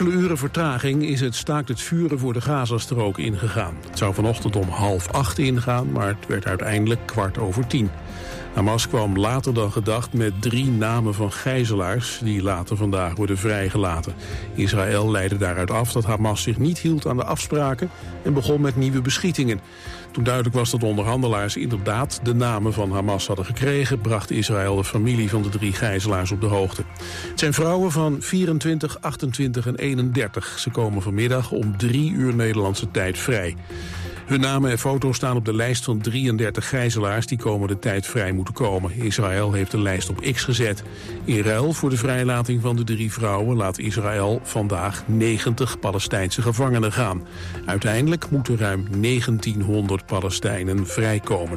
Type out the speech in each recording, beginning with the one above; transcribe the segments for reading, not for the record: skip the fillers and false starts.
enkele uren vertraging is het staakt het vuren voor de Gazastrook ingegaan. Het zou vanochtend om 7:30 ingaan, maar het werd uiteindelijk 10:15. Hamas kwam later dan gedacht met 3 namen van gijzelaars die later vandaag worden vrijgelaten. Israël leidde daaruit af dat Hamas zich niet hield aan de afspraken en begon met nieuwe beschietingen. Toen duidelijk was dat de onderhandelaars inderdaad de namen van Hamas hadden gekregen, bracht Israël de familie van de 3 gijzelaars op de hoogte. Het zijn vrouwen van 24, 28 en 31. Ze komen vanmiddag om 3 uur Nederlandse tijd vrij. Hun namen en foto's staan op de lijst van 33 gijzelaars die komende tijd vrij moeten komen. Israël heeft de lijst op X gezet. In ruil voor de vrijlating van de 3 vrouwen laat Israël vandaag 90 Palestijnse gevangenen gaan. Uiteindelijk moeten ruim 1900 Palestijnen vrijkomen.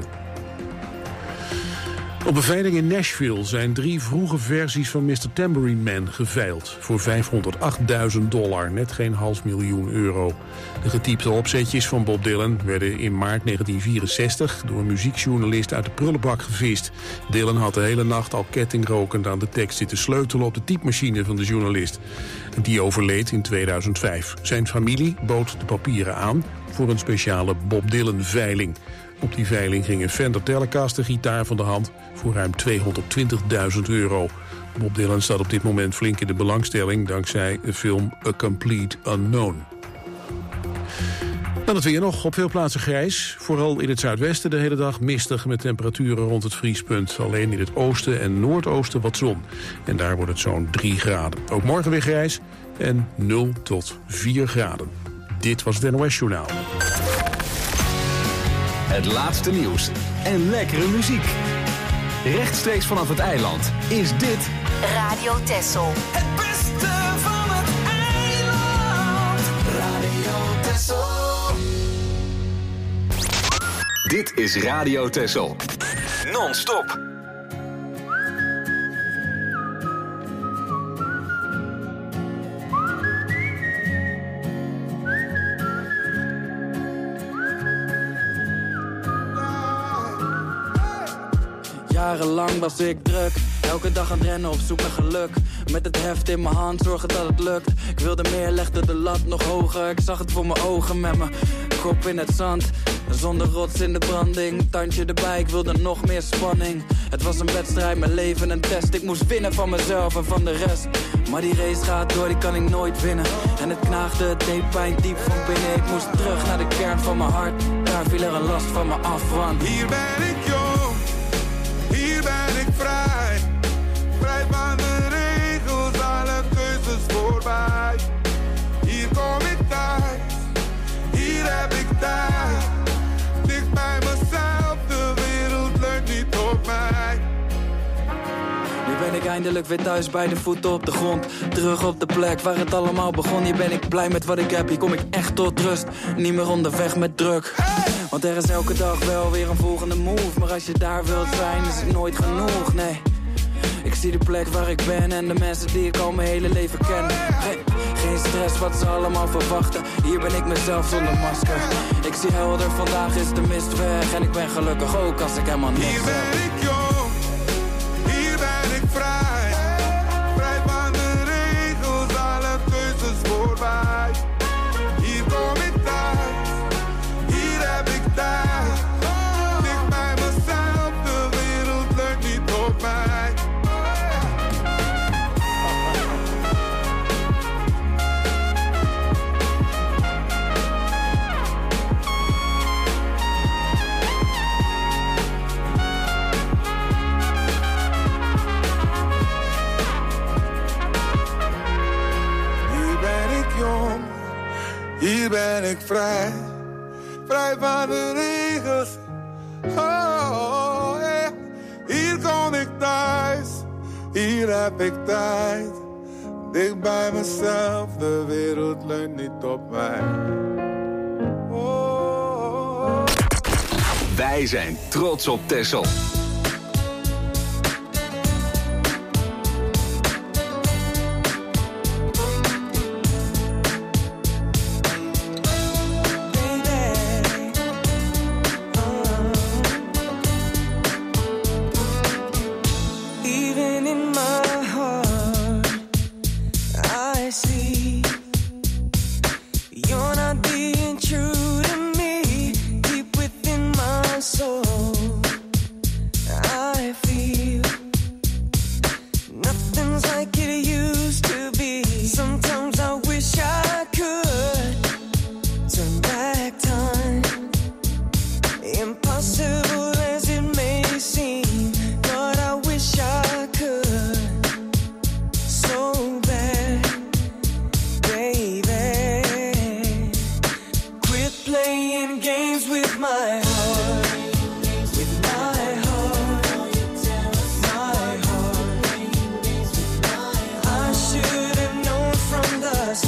Op een veiling in Nashville zijn 3 vroege versies van Mr. Tambourine Man geveild voor $508.000, net geen €500.000. De getypte opzetjes van Bob Dylan werden in maart 1964 door een muziekjournalist uit de prullenbak gevist. Dylan had de hele nacht al kettingrokend aan de tekst zitten sleutelen op de typemachine van de journalist. Die overleed in 2005. Zijn familie bood de papieren aan voor een speciale Bob Dylan-veiling. Op die veiling ging een Fender Telecaster gitaar van de hand voor ruim €220.000. Bob Dylan staat op dit moment flink in de belangstelling dankzij de film A Complete Unknown. Dan het weer nog, op veel plaatsen grijs. Vooral in het zuidwesten de hele dag mistig met temperaturen rond het vriespunt. Alleen in het oosten en noordoosten wat zon. En daar wordt het zo'n 3 graden. Ook morgen weer grijs en 0 tot 4 graden. Dit was het NOS Journaal. Het laatste nieuws en lekkere muziek. Rechtstreeks vanaf het eiland is dit Radio Texel. Het beste van het eiland. Radio Texel. Dit is Radio Texel. Non-stop. Jarenlang was ik druk, elke dag aan het rennen op zoek naar geluk. Met het heft in mijn hand, zorgen dat het lukt. Ik wilde meer, legde de lat nog hoger. Ik zag het voor mijn ogen met mijn kop in het zand. Zonder rots in de branding, tandje erbij, ik wilde nog meer spanning. Het was een wedstrijd, mijn leven een test. Ik moest winnen van mezelf en van de rest. Maar die race gaat door, die kan ik nooit winnen. En het knaagde, het deed pijn diep van binnen. Ik moest terug naar de kern van mijn hart. Daar viel er een last van me af, want Hier ben ik jong, hier ben ik vrij. Vrij van de regels, alle keuzes voorbij. Hier kom ik thuis, hier heb ik tijd. Dicht bij mezelf, de wereld leunt niet op mij. nu ben ik eindelijk weer thuis bij de voeten op de grond. Terug op de plek waar het allemaal begon. Hier ben ik blij met wat ik heb, hier kom ik echt tot rust. Niet meer onderweg met druk. Want er is elke dag wel weer een volgende move. Maar als je daar wilt zijn, is het nooit genoeg, nee. Ik zie de plek waar ik ben en de mensen die ik al mijn hele leven ken. Geen stress wat ze allemaal verwachten. Hier ben ik mezelf zonder masker. Ik zie helder, vandaag is de mist weg. En ik ben gelukkig ook als ik helemaal niks Hier heb. ben ik jong, hier ben ik vrij. Vrij van de regels, alle keuzes voorbij. Hier kom ik thuis, hier heb ik tijd. Dicht bij mezelf, de wereld leunt niet op mij. Hier ben ik jong, hier ben ik vrij. Vrij van de regels. Oh, yeah. Hier kom ik thuis, hier heb ik tijd. Dicht bij mezelf, de wereld leunt niet op mij. Oh. Wij zijn trots op Texel. Even in my heart, I see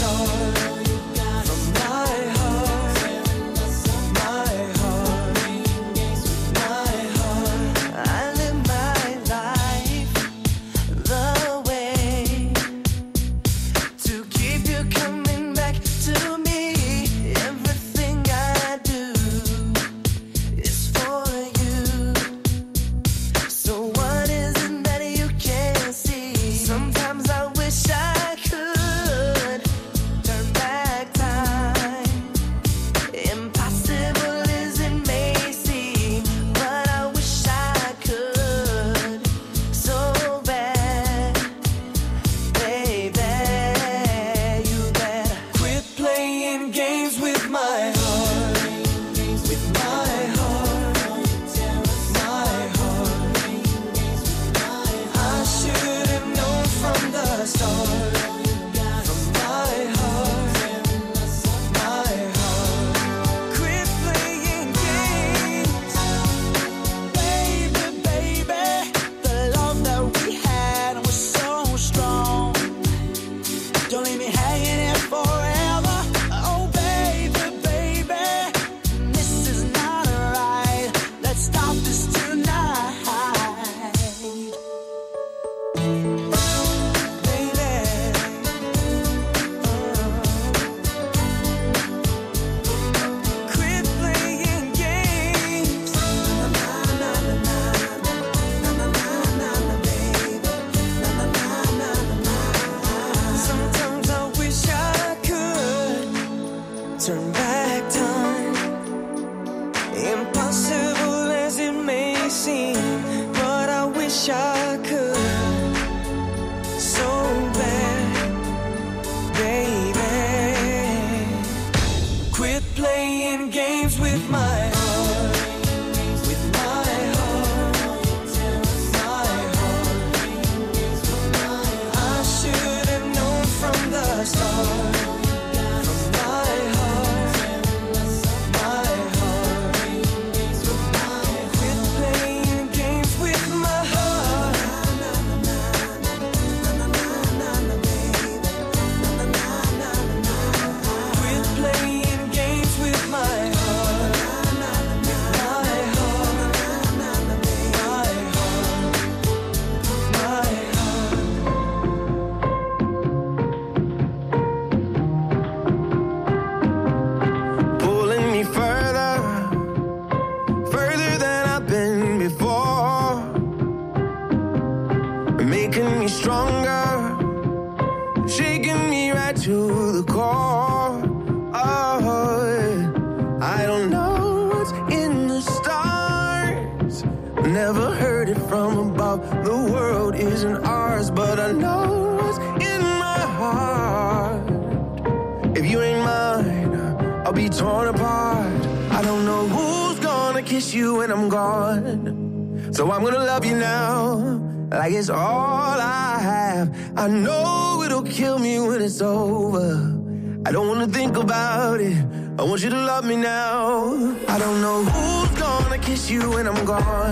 So I'm gonna love you now, like it's all I have. I know it'll kill me when it's over. I don't wanna think about it, I want you to love me now. I don't know who's gonna kiss you when I'm gone.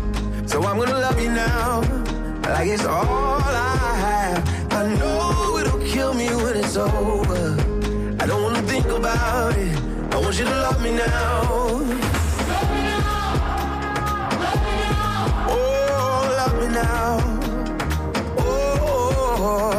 So I'm gonna love you now, like it's all I have. I know it'll kill me when it's over. I don't wanna think about it, I want you to love me now. Now, oh,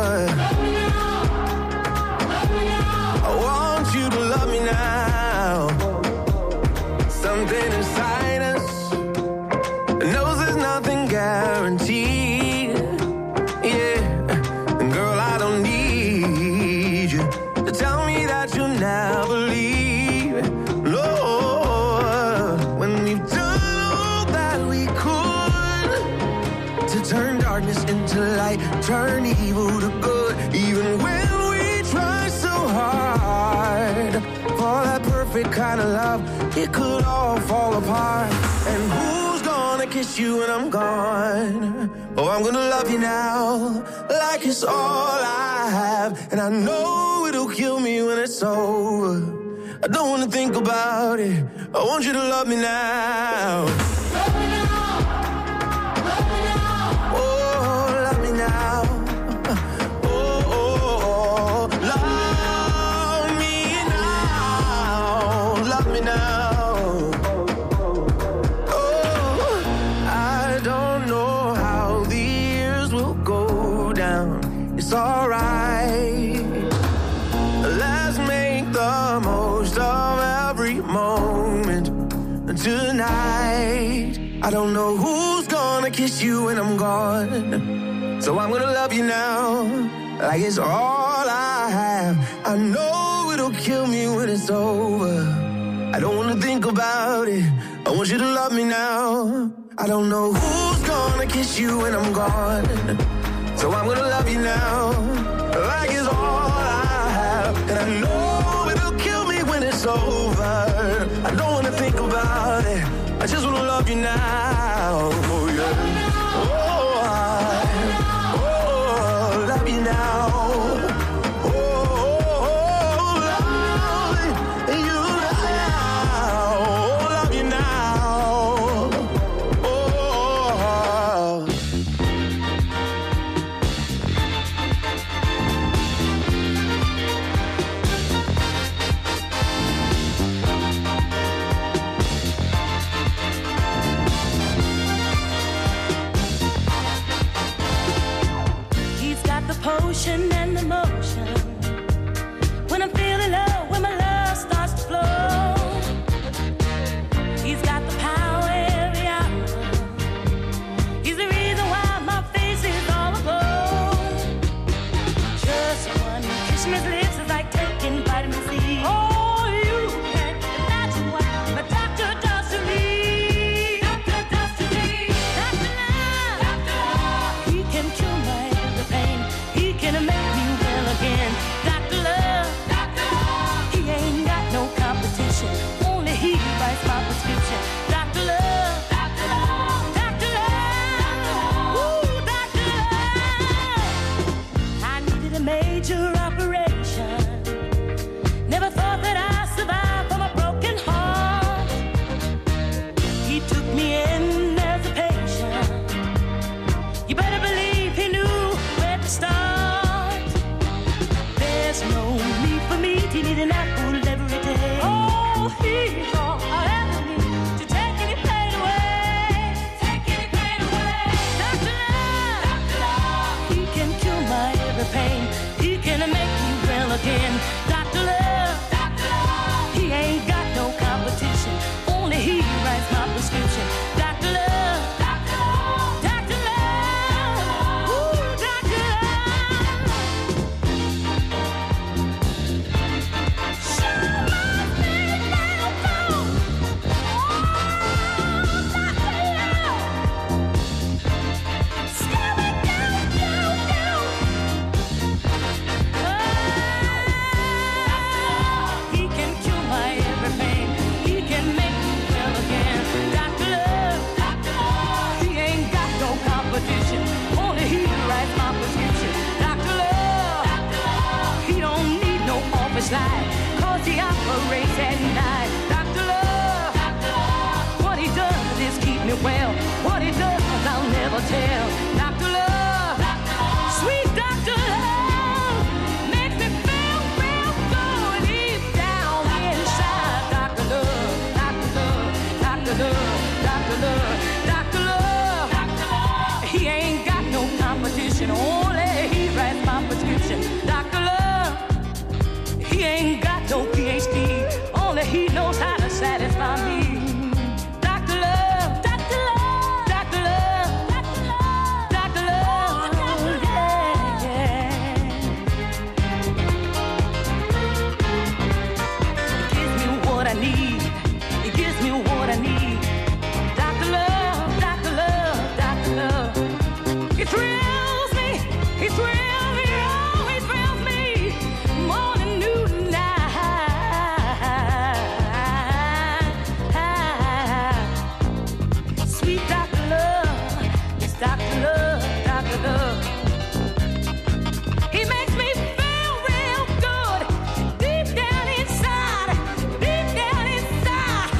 I want you to love me now. Something inside us knows there's nothing guaranteed. Yeah, and girl, I don't need you to tell me that you'll never leave. No, when we've done all that we could to turn darkness into light, turn evil to good. Even when we try so hard for that perfect kind of love, it could all fall apart. And who's gonna kiss you when I'm gone? Oh, I'm gonna love you now, like it's all I have. And I know it'll kill me when it's over. I don't wanna think about it, I want you to love me now. Love me now. Now, oh, love most of every moment tonight. I don't know who's gonna kiss you when I'm gone, so I'm gonna love you now like it's all I have. I know it'll kill me when it's over. I don't wanna think about it. I want you to love me now. I don't know who's gonna kiss you when I'm gone, so I'm gonna love you now like it's all I have. And I know it'll kill me when it's over. I don't wanna think about it. I just wanna love you now. Oh yeah. Oh, love you now. And the motion. When I'm feeling low, when my love starts to flow, he's got the power every hour. He's the reason why my face is all aglow. Just one kiss from his lips is like taking vitamin C. Oh, you can't imagine what a doctor does to me. Doctor does to me. Doctor love. Doctor love. He can cure my every pain. Gonna make me well again. Dr. Love, Dr. Love. He ain't got no competition. Only he writes my prescription. Dr. Love, Dr. Love, Dr. Love. Ooh, Dr. Love. I needed a major operation. Never thought that I'd survive from a broken heart. He took me in as a patient. You better believe he knew where to start. There's no need for me to need an apple every day. Oh, he's all I ever need to take any pain away. Take any pain away. Dr. Love, Dr. Love. He can cure my every pain. He can make me well again. Dr. Love, Dr. Love. He ain't got no competition. Only he writes my prescription. Dr. Love, Dr. Love, Dr. Love. Ooh, Dr. Love. Slide, 'cause he operates at night. Dr. Love, Dr. Love. What he does is keep me well. What he does, I'll never tell. Dr. Love, Dr. Love. Sweet Dr. Love makes me feel real good deep down inside. Dr. Love, Dr. Love, Dr. Love, Dr. Love, Dr. Love, Dr. Love. He ain't got no competition. Only he writes my prescription. Dr. Love. He ain't got no PhD, only he knows how to satisfy me. Dr. Love, Dr. Love, Dr. Love, Dr. Love, Dr. Love, yeah, yeah. He gives me what I need, he gives me what I need. Dr. Love, Dr. Love, Dr. Love. He thrills me, he thrills me, oh, he thrills me. Morning, noon, sweet Dr. Love, it's Dr. Love, Dr. Love. He makes me feel real good, deep down inside, deep down inside.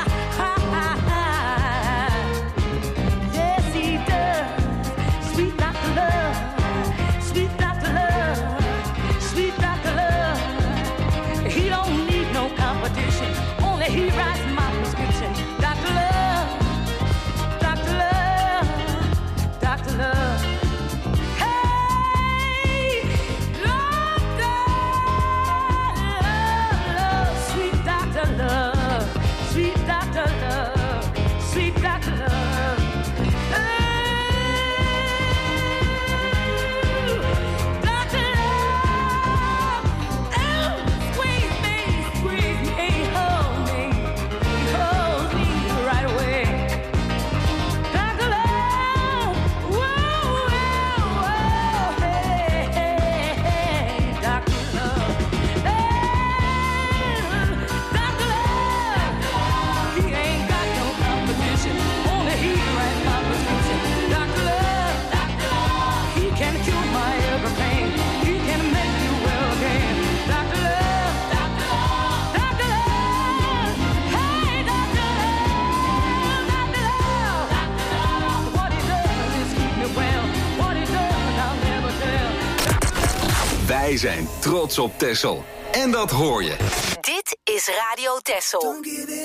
Yes, he does, sweet Dr. Love, sweet Dr. Love, sweet Dr. Love. He don't need no competition, only he writes my prescription. Dr. Love, Dr. Love, Dr. Love. Hey, love, love, love, sweet Wij zijn trots op Texel. En dat hoor je. Dit is Radio Texel.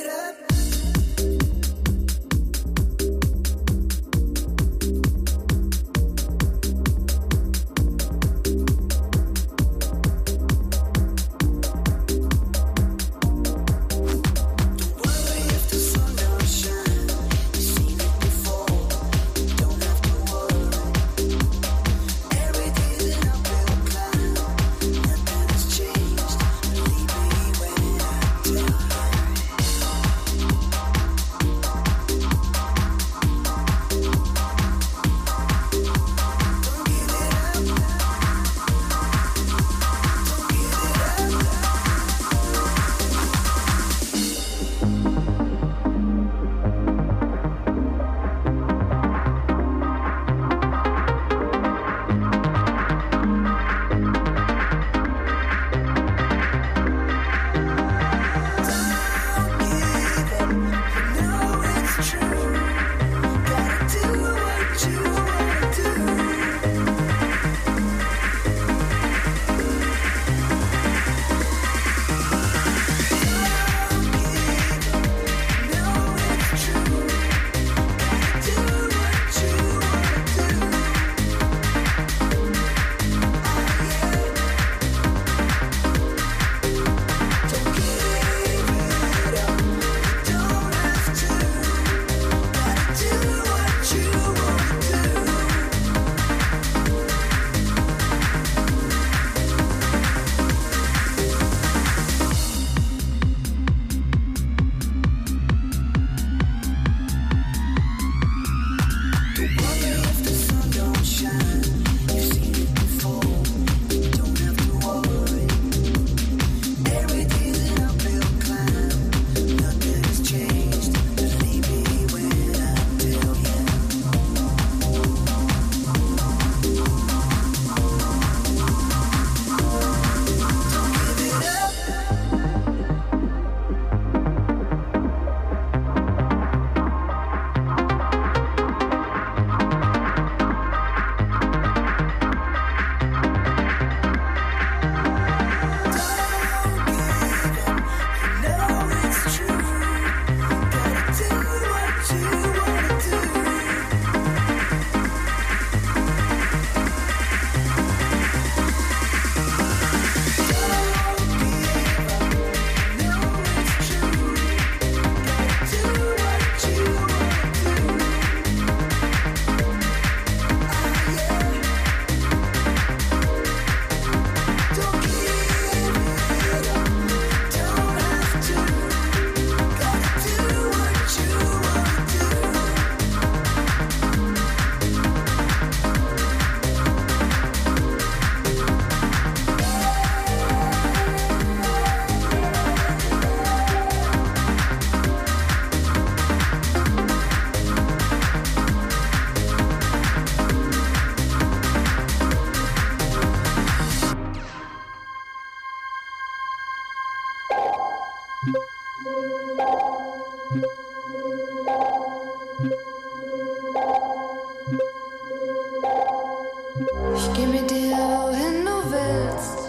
Ich geh mit dir, wohin du willst,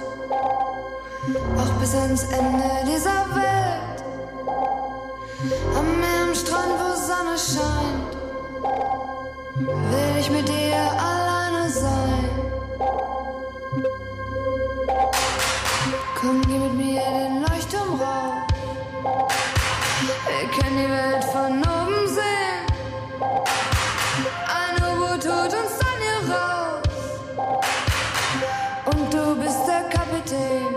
auch bis ans Ende dieser Welt. Am Meer, am Strand, wo Sonne scheint, will ich mit dir alleine sein. Komm, geh mit mir den Leuchtturm rauf, wir können die Welt von oben sehen. Ein U-Boot holt uns dann hier raus und du bist der Kapitän.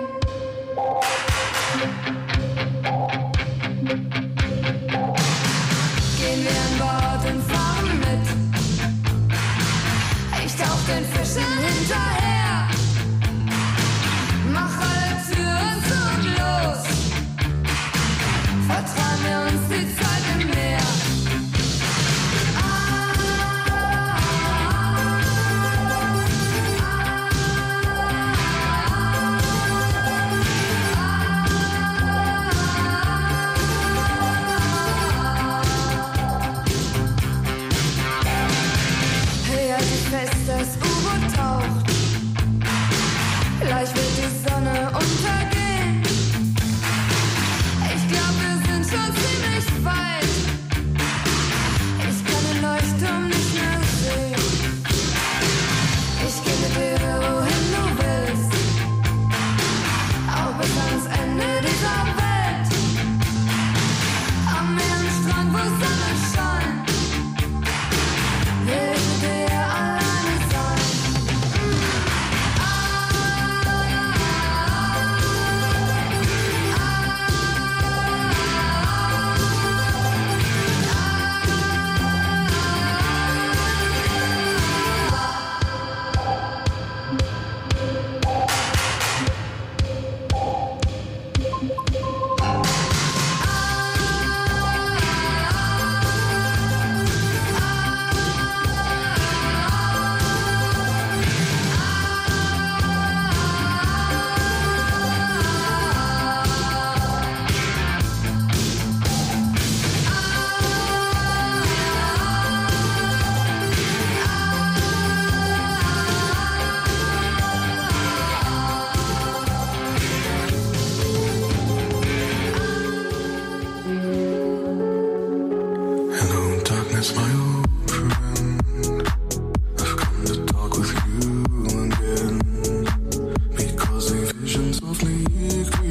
Gehen wir an Bord und fahren mit, ich tauch den Fischen hinterher, mach alle Türen zu und los,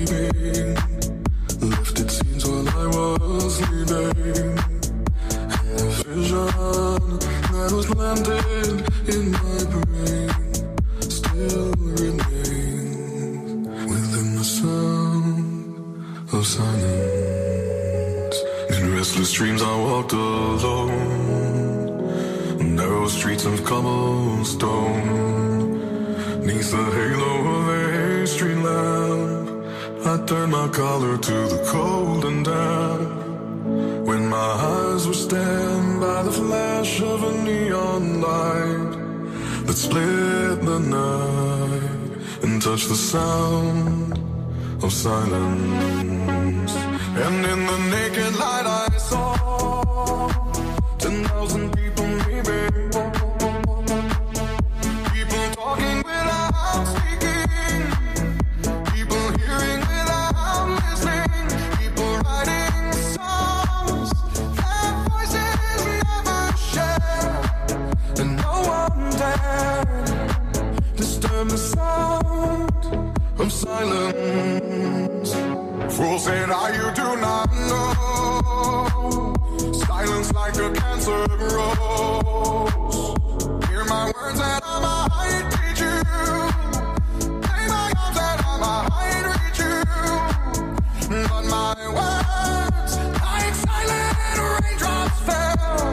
sleeping. Lifted scenes while I was sleeping. And the vision that was planted in my brain still remains within the sound of silence. In restless dreams I walked alone, narrow streets of cobblestone. Neath the halo of a street lamp, I turned my collar to the cold and damp. When my eyes were stabbed by the flash of a neon light that split the night and touched the sound of silence. And in the naked light I saw 10,000 people maybe. People talking without speaking. People hearing without listening. People writing songs that voices never share. And no one dared disturb the sound of silence. Fools say now you do not know. Silence like a cancer grows. Hear my words that I might teach you. Play my arms that I might reach you. But my words like silent raindrops fell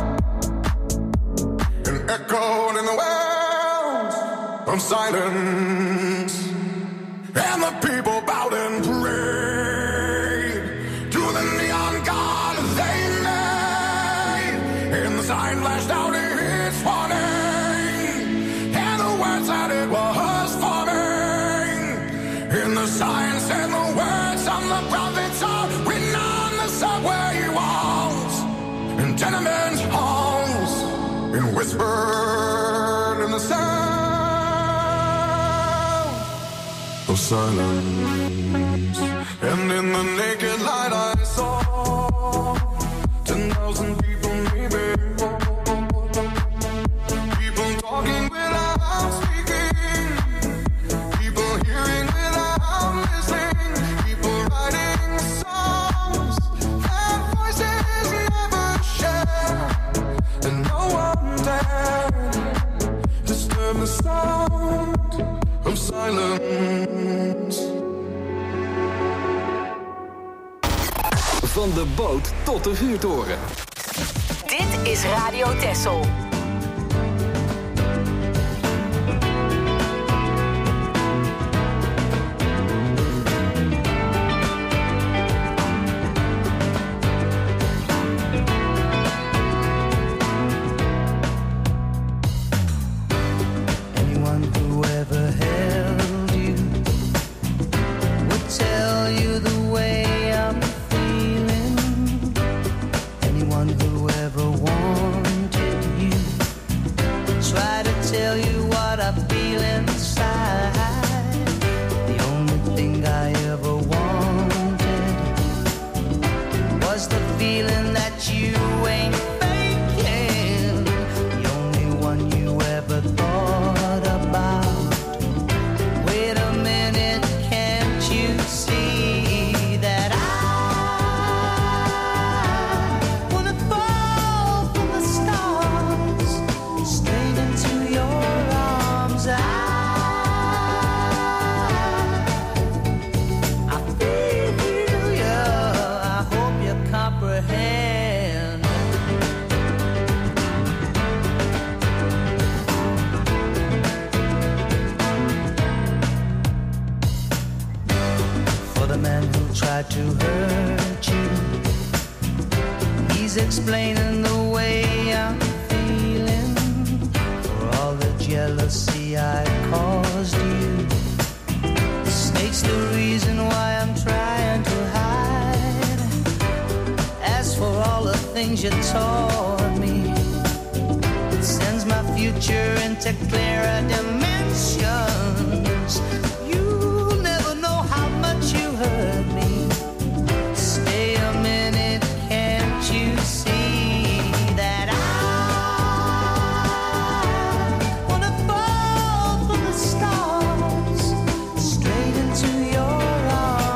and echoed in the wells of silence. And the people bowed and prayed to the neon god they made. And the sign flashed out its warning, and the words that it was forming. And the sign said the words of the prophets are written on the subway walls and tenement halls, and whispered in the sound of silence. And in the naked light I saw 10,000 people maybe. People talking without speaking. People hearing without listening. People writing songs that voices never share. And no one dared disturb the sound of silence. Van de boot tot de vuurtoren. Dit is Radio Texel. Anyone who ever held you would tell you the way I'm feeling. Anyone who ever wanted you try to tell you what I feel inside. The only thing I ever wanted was the feeling that you ain't faking. The only one you ever thought about. Wait a minute, can't you see that I wanna fall from the stars straight into your arms? I feel you, I hope you comprehend. For the man who tried to hurt you, he's explaining the way I'm feeling. For all the jealousy I caused you, the snake's the reason why I'm trying to hide. As for all the things you taught me, it sends my future into clearer dimensions. You'll never know how much you hurt me. Stay a minute, can't you see that I wanna fall from the stars straight into your arms?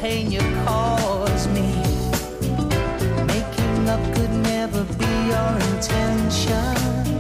pain you cause me. Making up could never be your intention.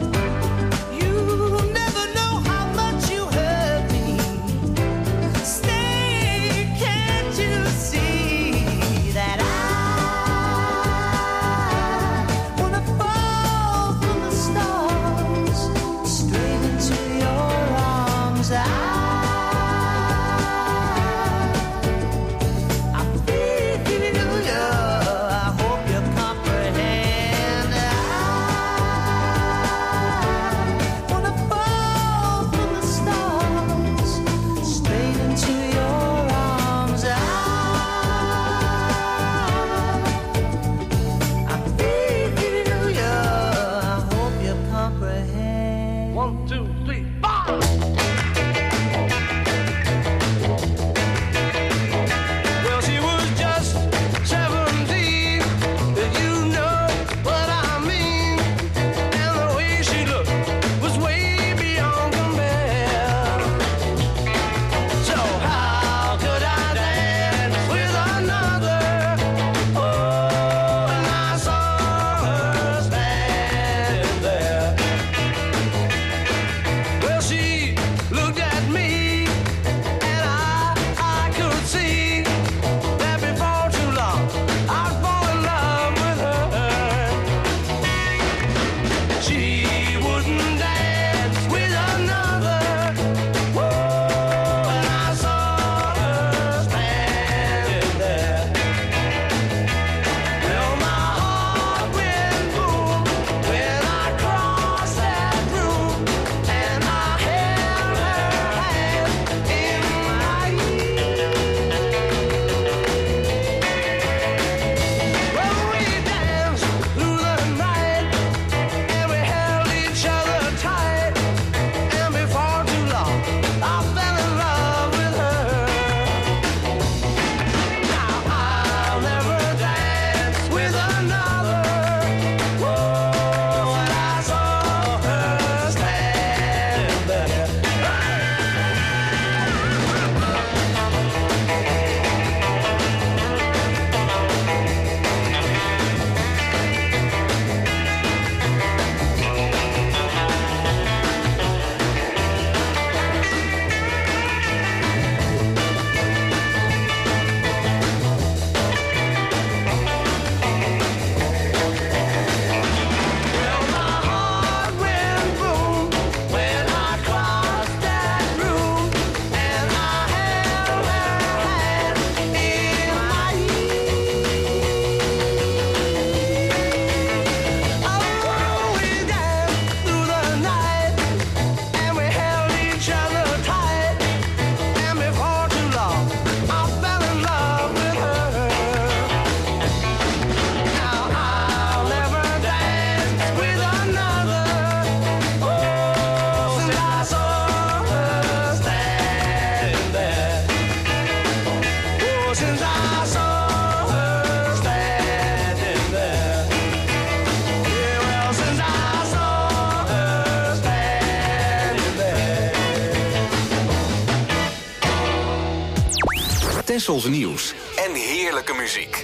Tessels nieuws en heerlijke muziek.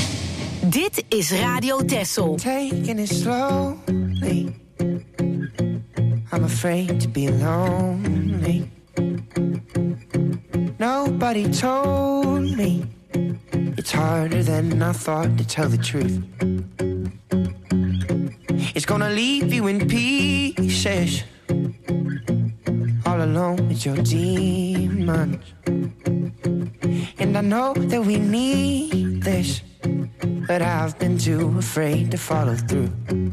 Dit is Radio Tessel. Taking it slowly. I'm afraid to be lonely. Nobody told me it's harder than I thought to tell the truth. It's gonna leave you in pieces, all alone with your demons. And I know that we need this, but I've been too afraid to follow through.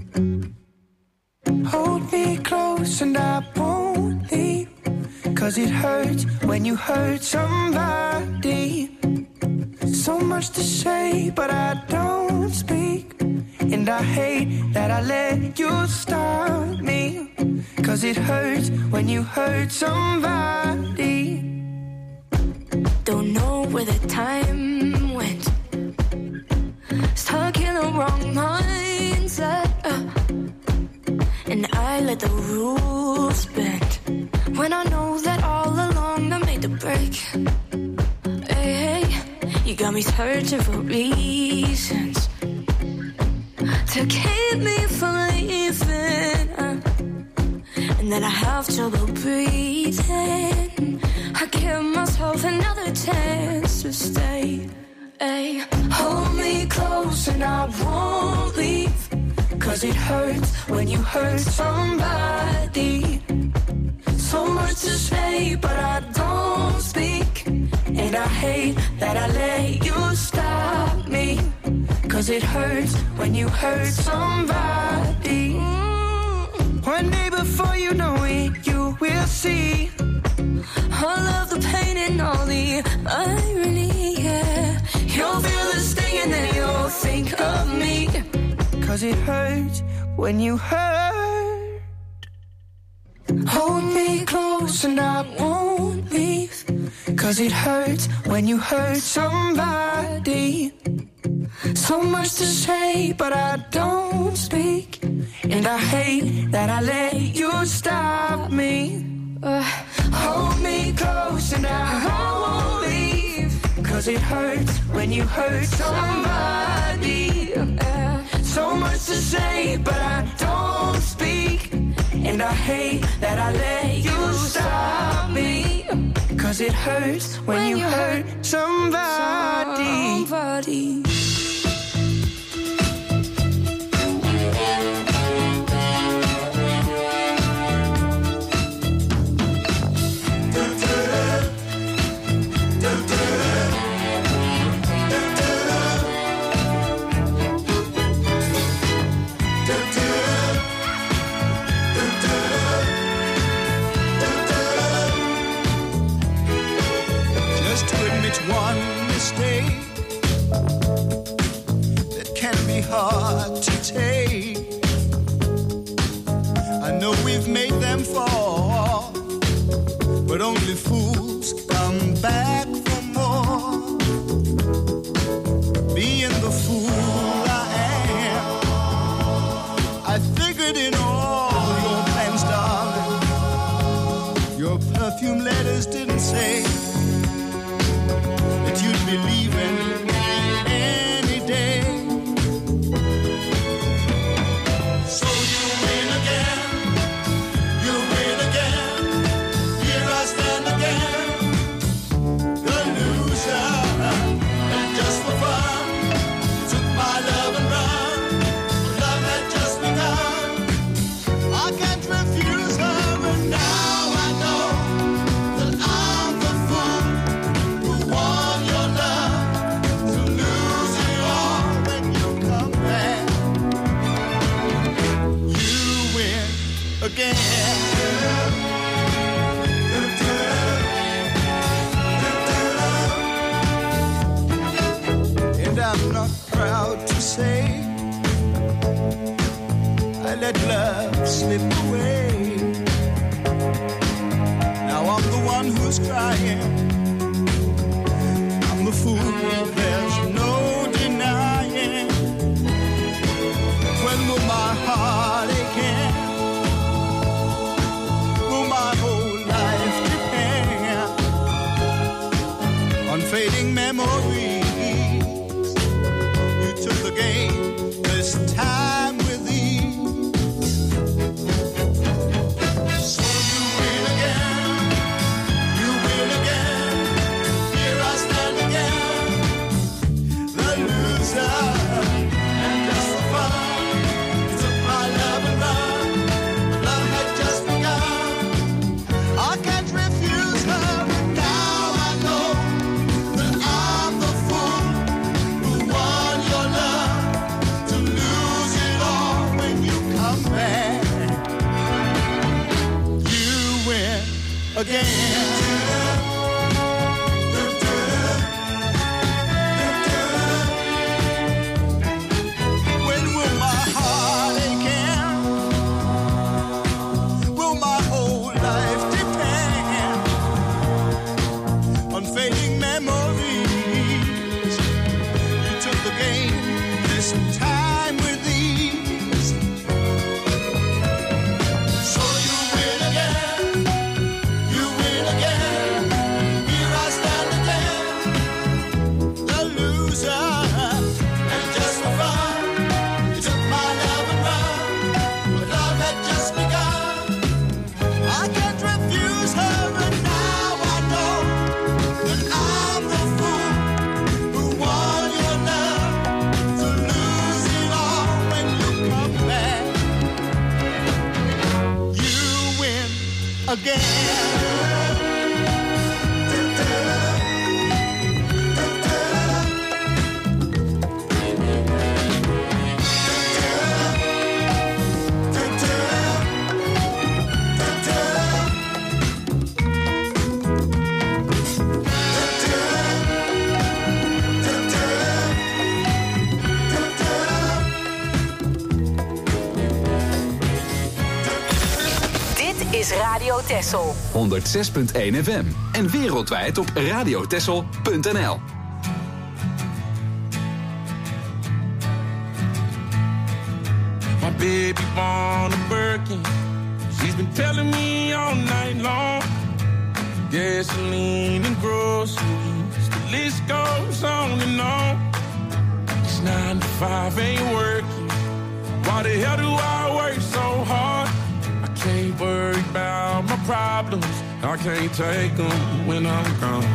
Hold me close and I won't leave, 'cause it hurts when you hurt somebody. So much to say, but I don't speak. And I hate that I let you stop me, 'cause it hurts when you hurt somebody. Don't know where the time went. Stuck in the wrong mindset. And I let the rules bend, when I know that all along I made the break. Hey, hey, you You got me searching for reasons to keep me from leaving, and then I have trouble breathing. I give myself another chance to stay. Hey, hold me close and I won't leave, 'cause it hurts when you hurt somebody. So much to say, but I don't speak. And I hate that I let you stop me, 'cause it hurts when you hurt somebody. One day before you know it, you will see all of the pain and all the irony, yeah. You'll feel the sting and then you'll think of me, 'cause it hurts when you hurt. Hold me close and I won't leave, 'cause it hurts when you hurt somebody. So much to say, but I don't speak. And I hate that I let you stop me. Hold me close and I won't leave, 'cause it hurts when you hurt somebody. So much to say, but I don't speak. And I hate that I let you stop me, 'cause it hurts when you hurt somebody. One mistake that can be hard to take. I know we've made them fall, but only fools come back for more. Being the fool I am, I figured in all your plans, darling. Your perfume letters didn't say you'd be leaving any day. So you win again, here I stand again, the loser. And just for fun, took my love and run. Love had just begun. I can't refuse her, and now I know that I'm the fool who won your love, to lose it all when you come back. You win again. And I'm not proud to say I let love slip away. Now I'm the one who's crying. I'm the fool, there's no denying. When will my heart aching? Will my whole life depend on fading memories? You took the game this time with ease. So you win again, here I stand again, the loser. And just for fun, you took my love and run. Love had just begun. I can't refuse her, but now I know that I'm the fool who won your love, to lose it all when you come back. You win again. When will my heart aching? Will my whole life depend on fading memories? You took the game this time with ease. So you win again, here I stand again, the again. Is Radio Texel 106.1 FM en wereldwijd op radiotexel.nl. My baby born a Birkin. She's been telling me all night long. Gasoline and groceries, the list goes on and on. It's 9 to 5, ain't working. Why the hell do I work so hard? Can't worry about my problems. I can't take them when I'm gone.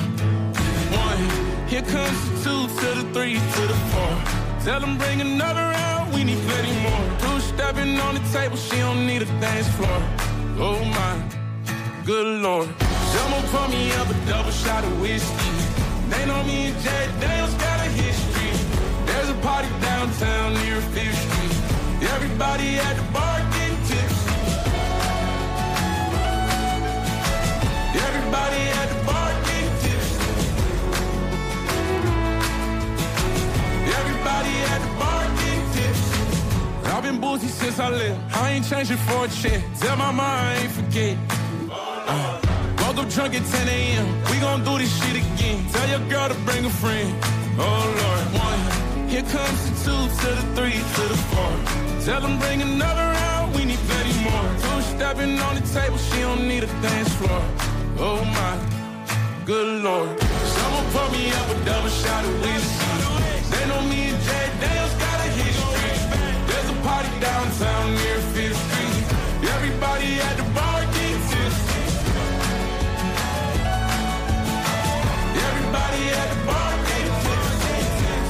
1, here comes the 2 to the 3 to the 4. Tell them bring another round, we need plenty more. 2 stepping on the table, she don't need a dance floor. Oh my, good Lord. Someone pour me up a double shot of whiskey. They know me and Jay Daniels got a history. There's a party downtown near 5th Street. Everybody at the bar getting tipsy. Everybody at the bar getting tipsy. Everybody at the bar getting tipsy. I've been boozy since I left. I ain't changing for a check. Tell my mom I ain't forget. Woke up drunk at 10 a.m. We gon' do this shit again. Tell your girl to bring a friend. Oh Lord. 1, here comes the 2 to the 3 to the 4. Tell them bring another round. We need plenty more. 2 stepping on the table. She don't need a dance floor. Oh my, good Lord. Someone pour me up a double shot of whiskey. They know me and Jay Daniels got a history. There's a party downtown near 5th Street. Everybody at the bar getting tipsy. Everybody at the bar getting tipsy.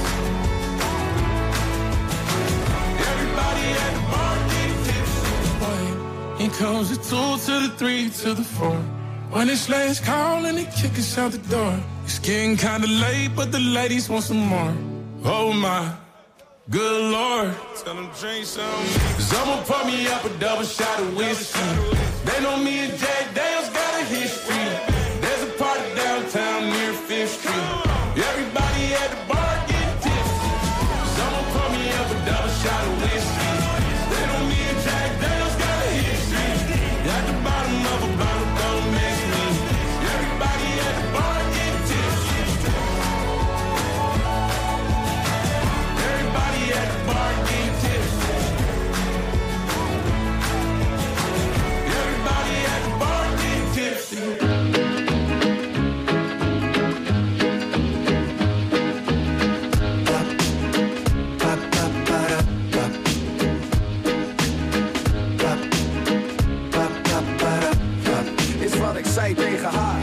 Everybody at the bar getting tipsy. Boy, here comes the 2 to the 3 to the 4. When it's last call and they kick us out the door. It's getting kinda late, but the ladies want some more. Oh my, good Lord. Tell them drink some. Someone pour me up a double shot of whiskey. They know me and Jay Daniels got a history. There's a party downtown near 5th Street. Everybody at the bar getting tipsy. Someone pour me up a double shot of whiskey. They know me and Jay Daniels got a history. At the bottom of a bottle, don't mess me. Everybody at the bar getting tipsy. Everybody at the bar getting tipsy. Everybody at the bar getting tipsy. Tegen haar.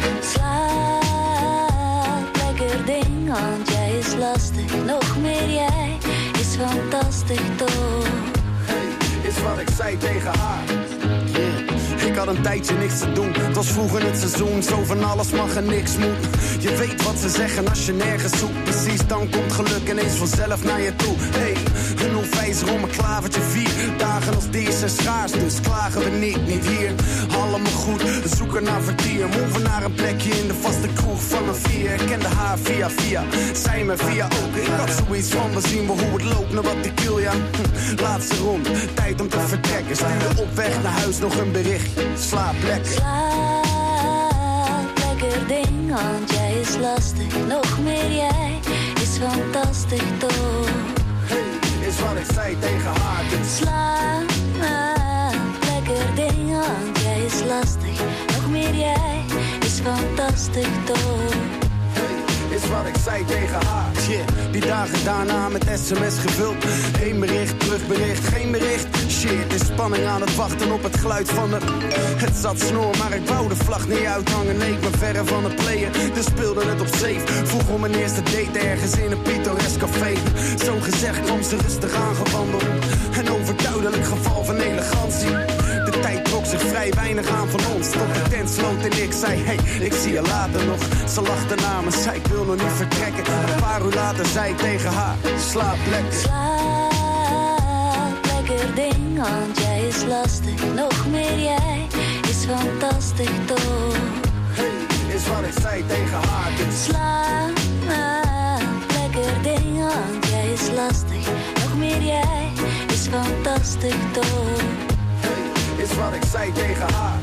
Slaap, lekker ding, want jij is lastig. Nog meer jij is fantastisch toch. Hey, is wat ik zei tegen haar. Ik had een tijdje niks te doen. Het was vroeger het seizoen, zo van alles mag en niks moet. Je weet wat ze zeggen als je nergens zoekt. Precies, dan komt geluk ineens vanzelf naar je toe. Hey, een onwijzer om een klavertje 4. Dagen als deze zijn schaars, dus klagen we niet hier. Allemaal goed, we zoeken naar vertier. Move naar een plekje in de vaste kroeg van een 4. Ik kende haar via, zij me via ook. Ik had zoiets van, we zien wel hoe het loopt, naar wat ik wil, ja. Laatste ronde, tijd om te vertrekken. Stuurde op weg naar huis nog een berichtje. Slaap lekker. Slaap, lekker ding, want jij is lastig. Nog meer jij is fantastisch toch. Hey, is wat ik zei tegen haar. Slaap, lekker ding, want jij is lastig. Nog meer jij is fantastisch toch. Is wat ik zei tegen haar. Shit, die dagen daarna met sms gevuld. Heen bericht, terugbericht, geen bericht. Shit, is spanning aan het wachten op het geluid van de... Het zat snor, maar ik wou de vlag niet uithangen. Nee, ik ben verre van het playen, dus speelde het op safe. Vroeg om mijn eerste date ergens in een pittoresk café. Zo gezegd kwam ze rustig aangewandeld. Een overduidelijk geval van elegantie. De tijd trok trok zich vrij weinig aan van ons. Tot de tent sloot en ik zei, hey, ik zie je later nog. Ze lachte na me, zei ik wil nog niet vertrekken. Een paar uur later zei ik tegen haar, slaap lekker. Slaap lekker ding, want jij is lastig. Nog meer jij is fantastisch toch. Hey, is wat ik zei tegen haar. Dus slaap lekker ding, want jij is lastig. Nog meer jij is fantastisch toch. Hey, is wat ik zei tegen haar.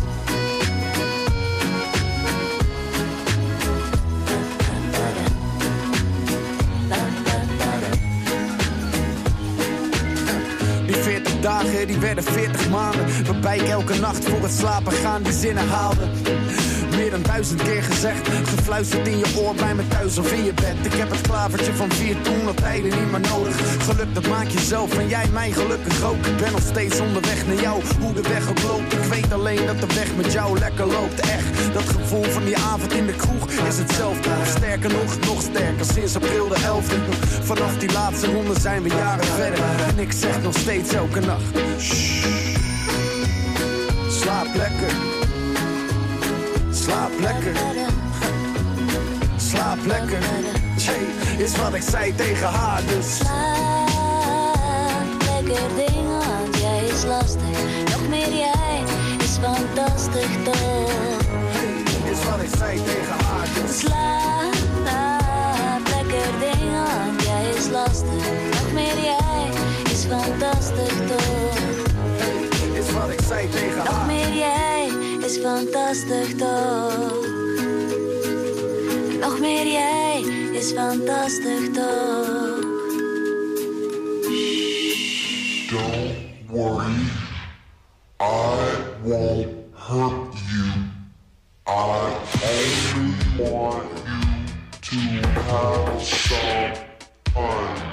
Die 40 dagen, die werden 40 maanden. Waarbij ik elke nacht voor het slapen gaan die zinnen haalde. Meer dan 1000 keer gezegd, gefluisterd in je oor bij me thuis of in je bed. Ik heb het klavertje van 4 toen al tijden niet meer nodig. Geluk dat maak je zelf en jij mij gelukkig ook. Ik ben nog steeds onderweg naar jou, hoe de weg ook loopt. Ik weet alleen dat de weg met jou lekker loopt. Echt, dat gevoel van die avond in de kroeg is hetzelfde. Sterker nog sterker, sinds april de 11e. Vanaf die laatste ronde zijn we jaren verder. En ik zeg nog steeds elke nacht, shh, slaap lekker. Slaap lekker, slaap lekker, hey, is wat ik zei tegen haar dus. Slaap lekker ding, want jij is lastig. Nog meer jij is fantastisch toch. Hey, is wat ik zei tegen haar dus. Slaap lekker ding, want jij is lastig. Nog meer jij is fantastisch toch. Hey, is wat ik zei tegen haar. Nog meer jij is fantastisch toch. Nog meer jij is fantastisch toch. Don't worry, I won't hurt you. I only want you to have some fun.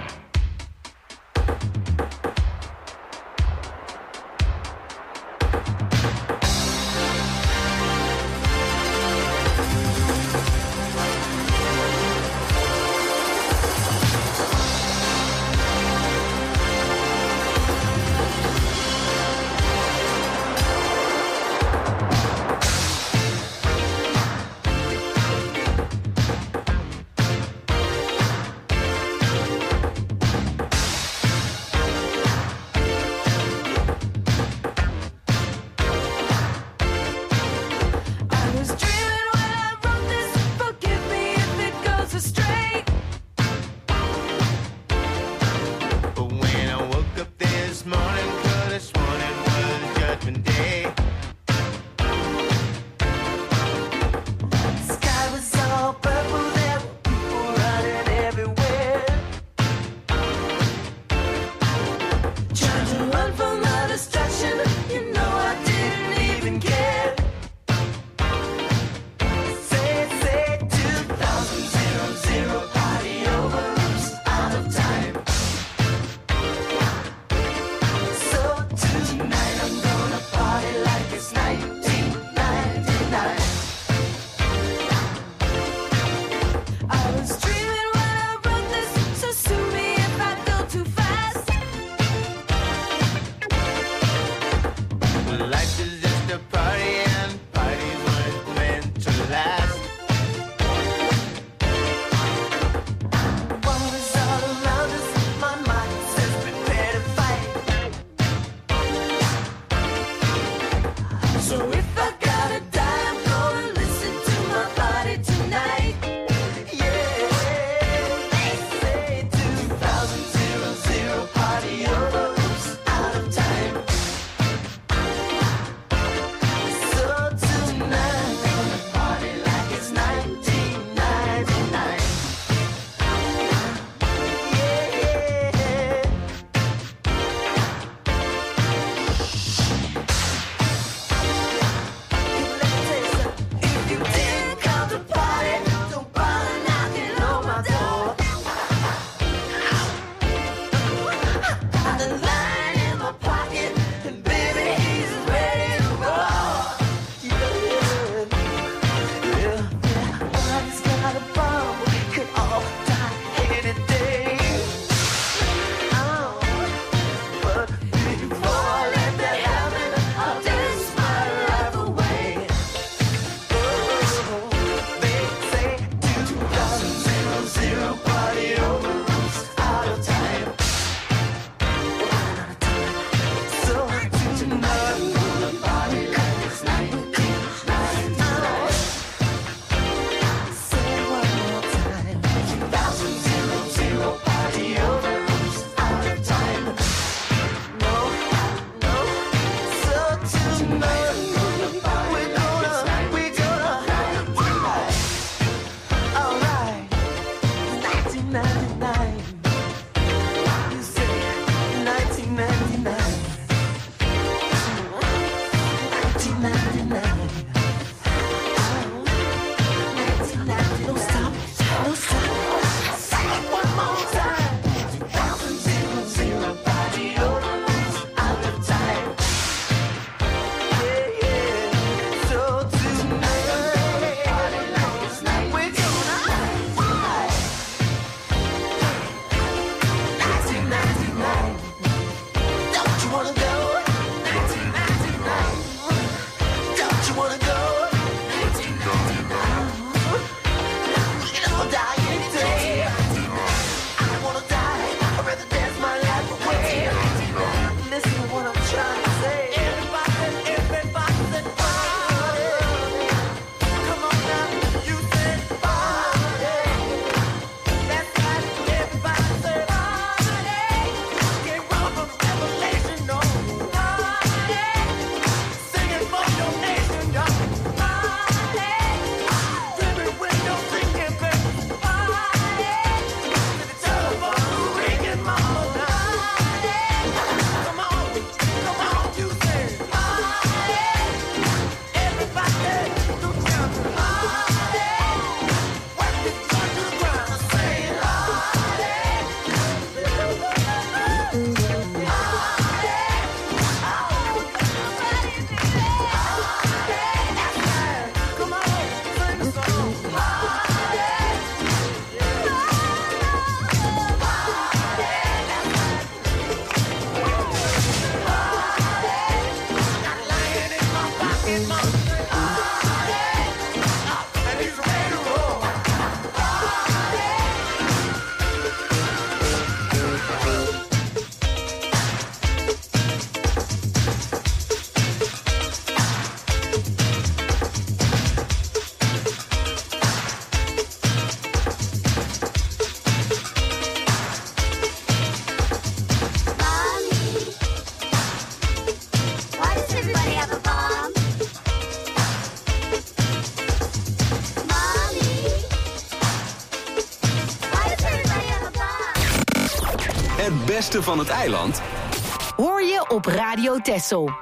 beste van het eiland hoor je op Radio Texel.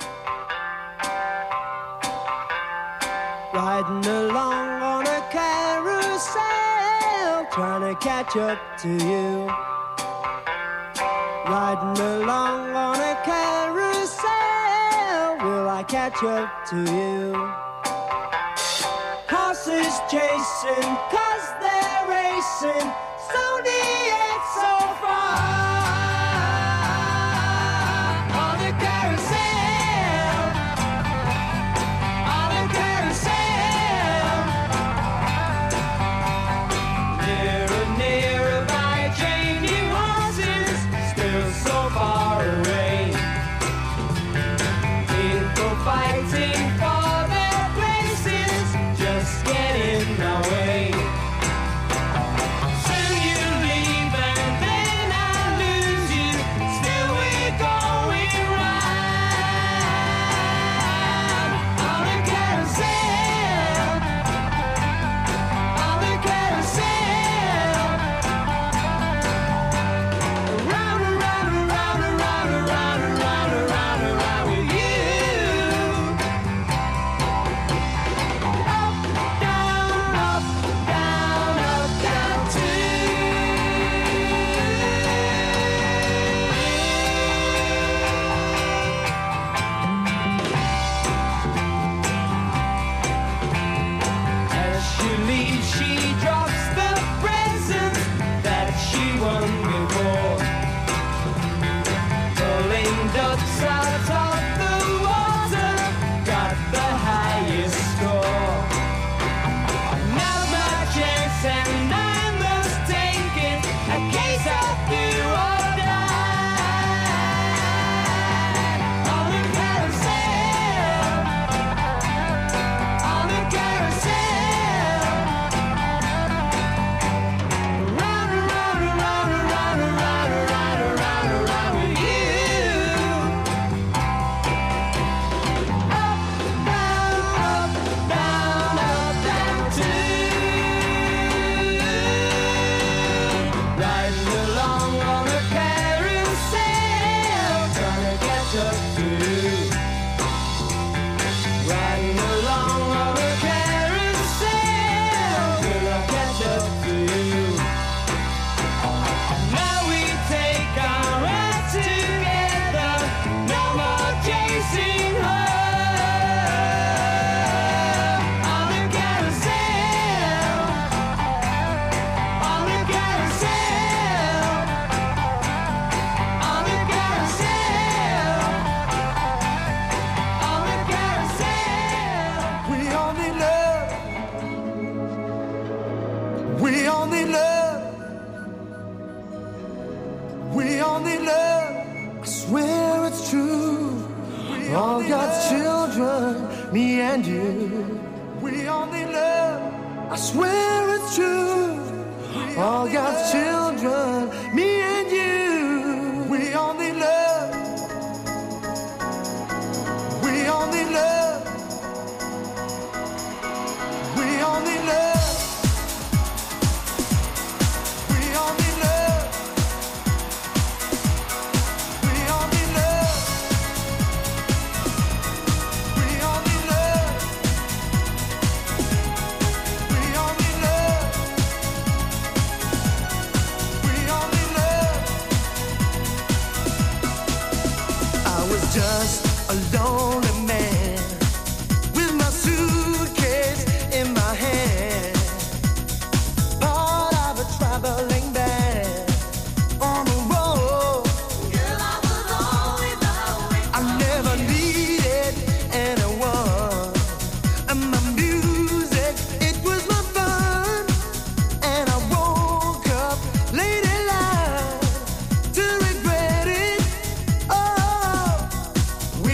Riding along on a carousel, trying to catch up to you. Riding along on a carousel, will I catch up to you? Horses chasing, 'cause they're racing, so near yet so far. On a carousel, on a carousel. Nearer, nearer by changing horses, still so far away. People fighting for their places, just get in my way. Soon you leave and then I lose you, still we're going round. On a carousel, on a carousel. Round and round and round and round and round and round and round and round with you. Up, down, up, down, up, down too. As she leaves, she drops the presents that she won before. Pulling ducks out of the water, got the highest score. Now my chance and I must take it, a case of do or die. On the carousel, on the carousel. Round and round and round and round and round and round and round and round with you. Up, down, too. Riding along on a carousel, trying to catch up to you. Riding along on a carousel, will I catch up to you? Now we take our ride together, no more chasing her. On the carousel, on the carousel, on the carousel, on the carousel. We only love. We only love. We only love. I swear it's true. All God's children, me and you. We only love. I swear it's true. All God's children, me and you. We only love. We only love. We only love. We only love. We only love. We only love. We only love. We only love. I was just a lonely man with my suitcase in my hand, part of a traveling band on the road. Girl, I was always I never needed anyone. And my music, it was my fun. And I woke up late in life to regret it. Oh, we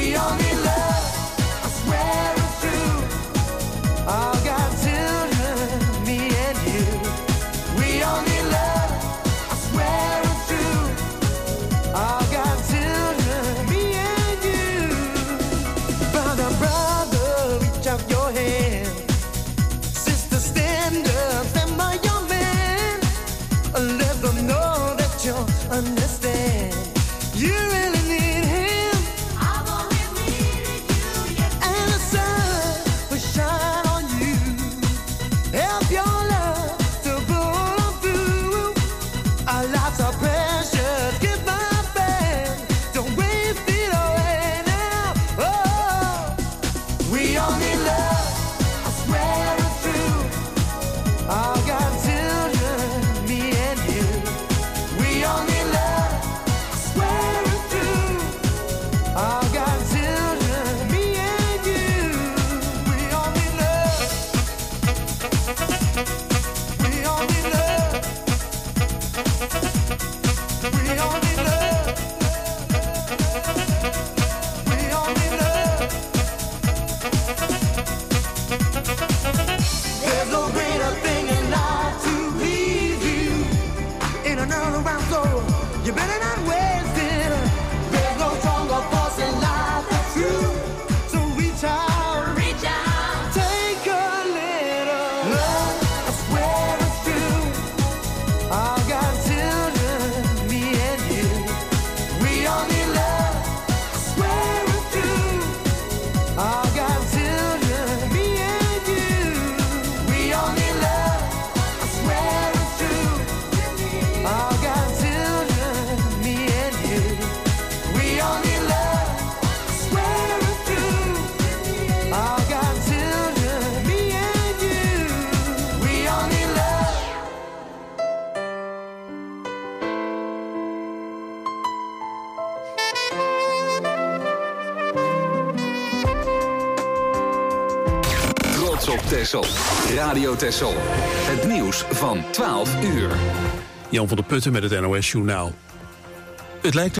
op Texel. Radio Texel. Het nieuws van 12 uur. Jan van der Putten met het NOS Journaal. Het lijkt